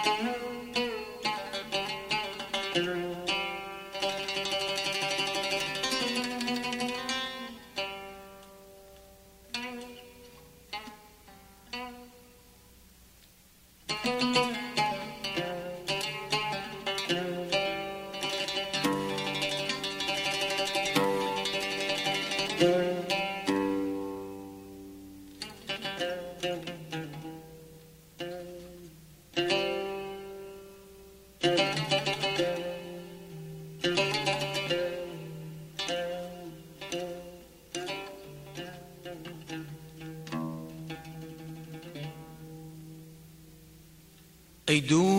ای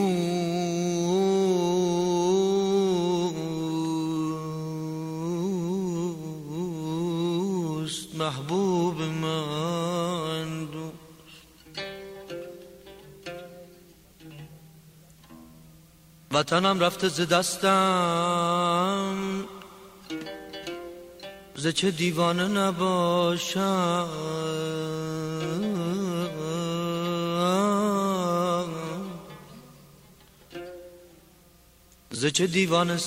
دوست محبوب من دوست، وطنم رفته ز دستم، ز چه دیوانه نباشم، ز چه دیوانه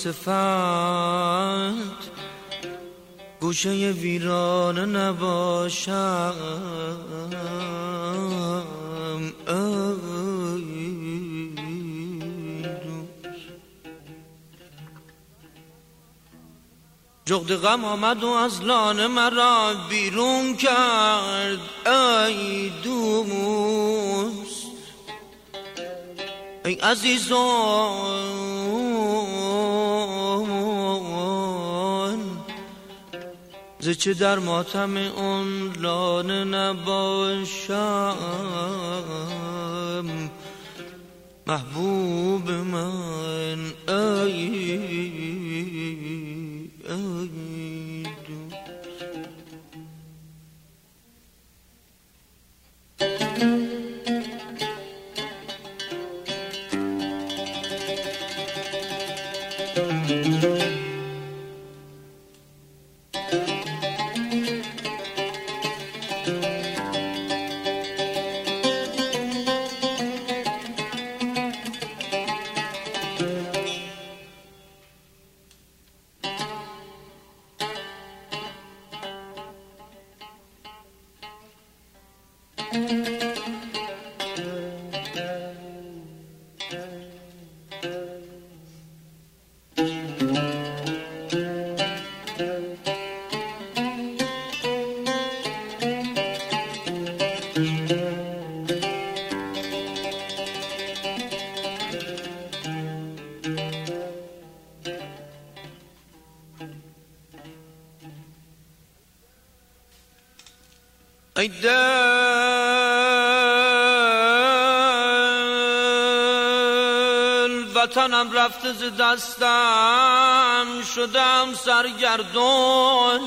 صفت گوشه ویرانه نباشم. جغد غم آمد و از لانه مرا بیرون کرد. ای دوست ای عزیزان، ز چه در ماتم اون لانه نباشم. محبوب من ای دوست. ای دل وطنم رفته ز دستم، شدم سرگردون.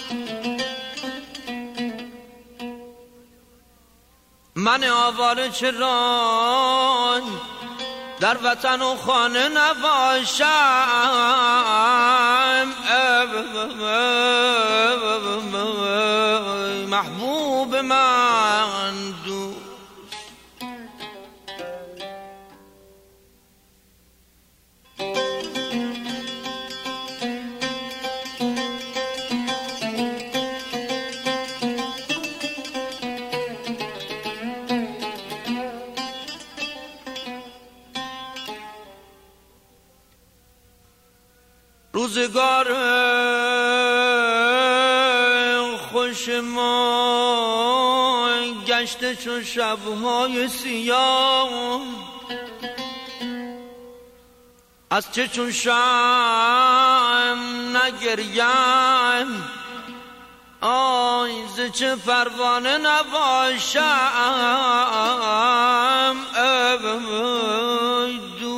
من آواره چرا در وطن و خانه نباشم. محبوب من دوست. روزگار خوش ما گشته چون شبهای سیاه، از چه چون شم نگریم، آی ز چه پروانه نباشم. ای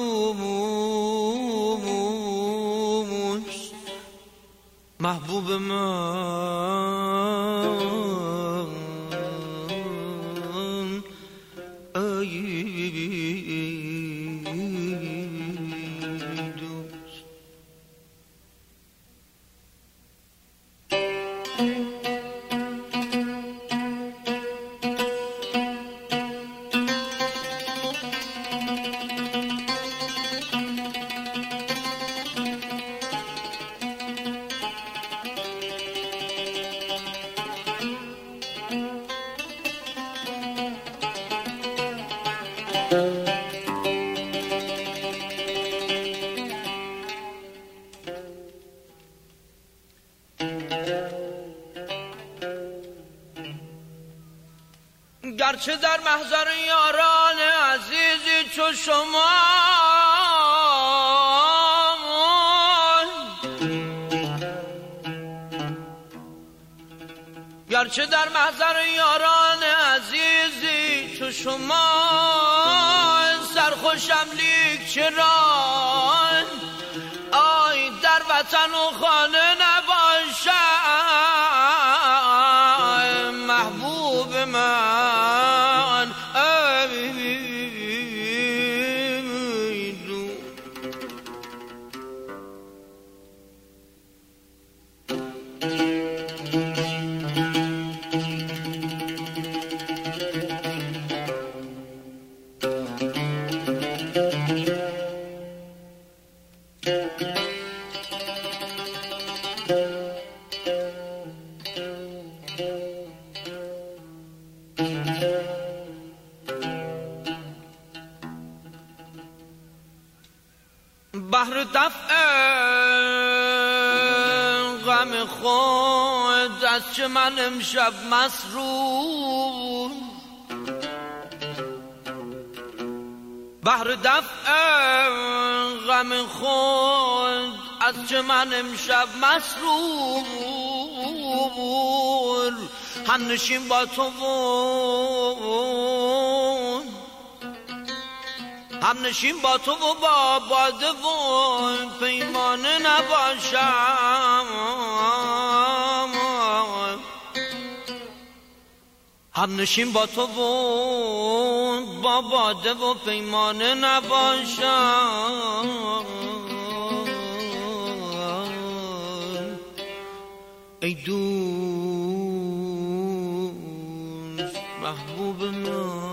دوست محبوب من ای دوست. گرچه در محضر یاران عزیزی چو شما، گرچه در محضر یاران عزیزی چو شما، سرخوشم لیک چرا آی در وطن و خانه نباشم محبوب من. بهر دفع غم خود از چه من امشب مسرور، بهر دفع غم خود از چه من امشب مسرور، هم نشین با تو هم نشین با تو و با باده و پیمانه نباشم، هم نشین با تو و با باده و پیمانه نباشم. ای دوست محبوب من،